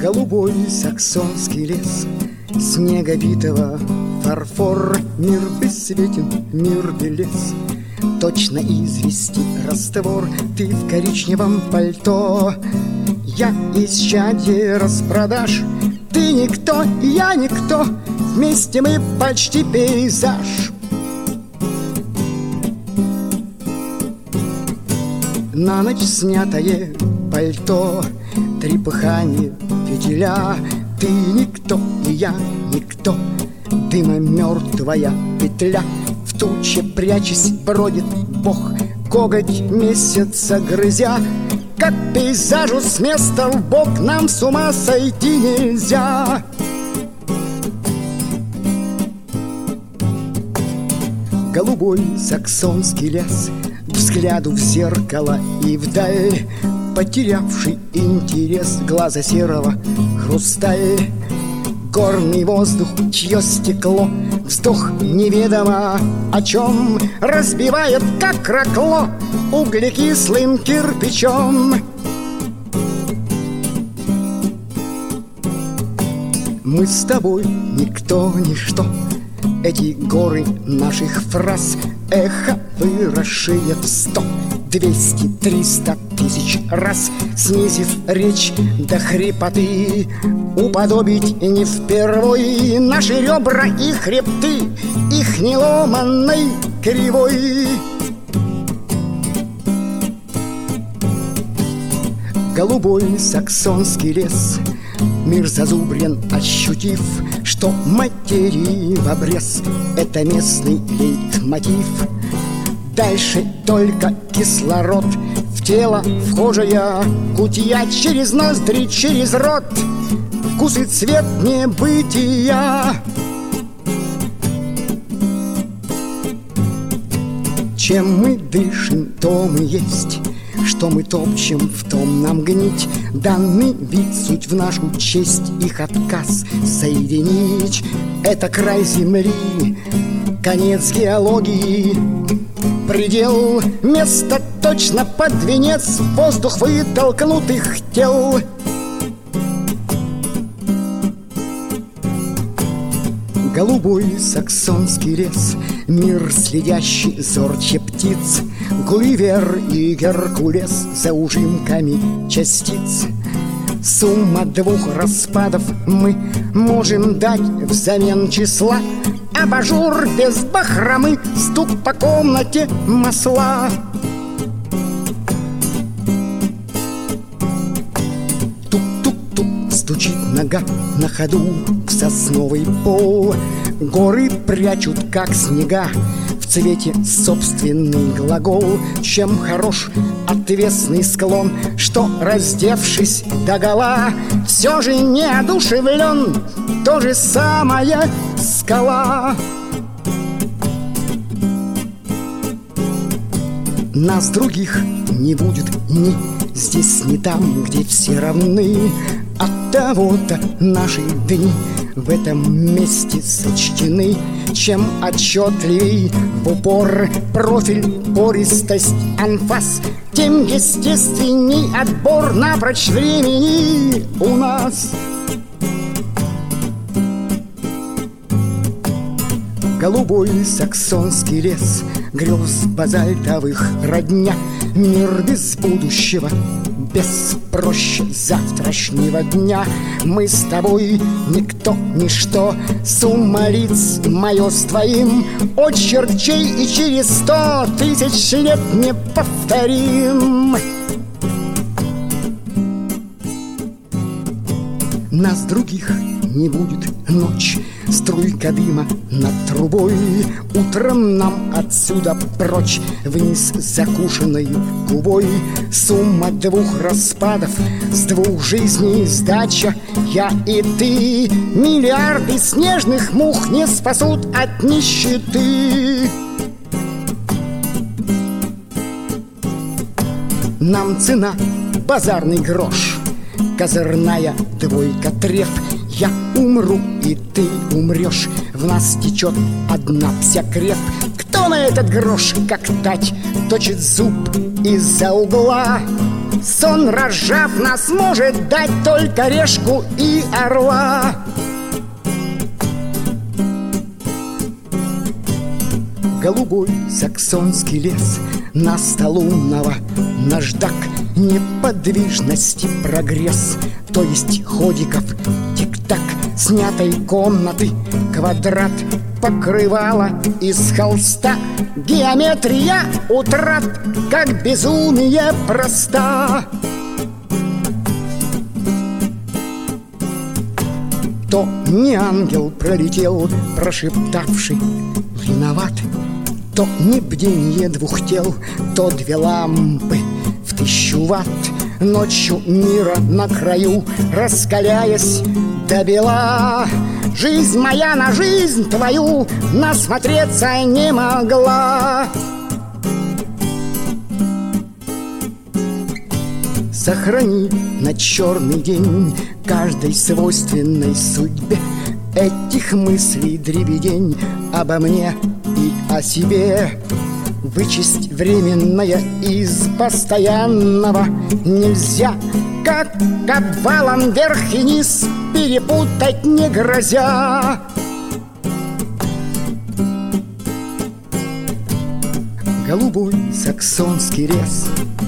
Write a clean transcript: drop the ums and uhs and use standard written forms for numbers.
Голубой саксонский лес, снега битого фарфор. Мир бесцветен, мир белес, точно извести раствор. Ты в коричневом пальто, я исчадие распродаж. Ты никто, я никто, вместе мы почти пейзаж. На ночь снятое пальто, трепыхание фитиля. Ты никто, и я никто, дыма мертвая петля. В туче прячась бродит Бог, коготь месяца грызя. Как пейзажу с места в бок нам с ума сойти нельзя. Голубой саксонский лес, взгляду в зеркало и вдаль, потерявший интерес глаза серого хрусталь. Горный воздух, чье стекло, вздох неведомо о чем, разбивает, как ракло, углекислым кирпичом. Мы с тобой никто, ничто, эти горы наших фраз, эхо выросшие в 100, 200, 300 тысяч раз, снизив речь до хрипоты, уподобить не впервой наши ребра и хребты их неломанной кривой. Голубой саксонский лес, мир зазубрен, ощутив, что материи в обрез — это местный лейтмотив. Дальше только кислород, в тело вхожая кутья, через ноздри, через рот, вкус и цвет небытия. Чем мы дышим, то мы есть, что мы топчем, в том нам гнить. Данный вид, суть в нашу честь, их отказ соединить. Это край земли, конец геологии, предел, место точно под венец, воздух вытолкнутых тел. Голубой саксонский лес, мир следящий зорче птиц, Гулливер и Геркулес за ужимками частиц. Сумма двух распадов мы можем дать взамен числа. Абажур без бахромы, стук по комнате масла. Тук-тук-тук стучит нога на ходу в сосновый пол. Горы прячут, как снега, в цвете собственный глагол. Чем хорош отвесный склон, что, раздевшись догола, все же не одушевлен, то же самое скала. Нас других не будет ни здесь, ни там, где все равны. Оттого-то наши дни в этом месте сочтены. Чем отчетливей в упор профиль, пористость, анфас, тем естественней отбор напрочь времени у нас. Голубой саксонский лес, грез базальтовых родня, мир без будущего, без проще завтрашнего дня. Мы с тобой никто, ничто, сумма лиц мое с твоим, очерк чей и через 100 тысяч лет не повторим. Нас других не будет ночь, струйка дыма над трубой. Утром нам отсюда прочь, вниз закушенной губой. Сумма двух распадов, с двух жизней сдача. Я и ты, миллиарды снежных мух не спасут от нищеты. Нам цена базарный грош, козырная двойка треф. Я умру, и ты умрешь, в нас течет одна псякрев. Кто на этот грош, как тать, точит зуб из-за угла? сон, разжав нас, может дать только решку и орла. Голубой саксонский лес, настолунного наждак, неподвижности прогресс, то есть ходиков тик-так, снятой комнаты квадрат, покрывала из холста, геометрия утрат, как безумие проста. То не ангел пролетел, прошептавший «виноват», то не бденье двух тел, то две лампы в 1000 ватт. Ночью мира на краю, раскаляясь до бела, жизнь моя на жизнь твою насмотреться не могла. Сохрани на черный день каждой свойственной судьбе этих мыслей дребедень обо мне и о себе. Вычесть временное из постоянного нельзя, как обвалом вверх и низ перепутать не грозя. Голубой саксонский лес,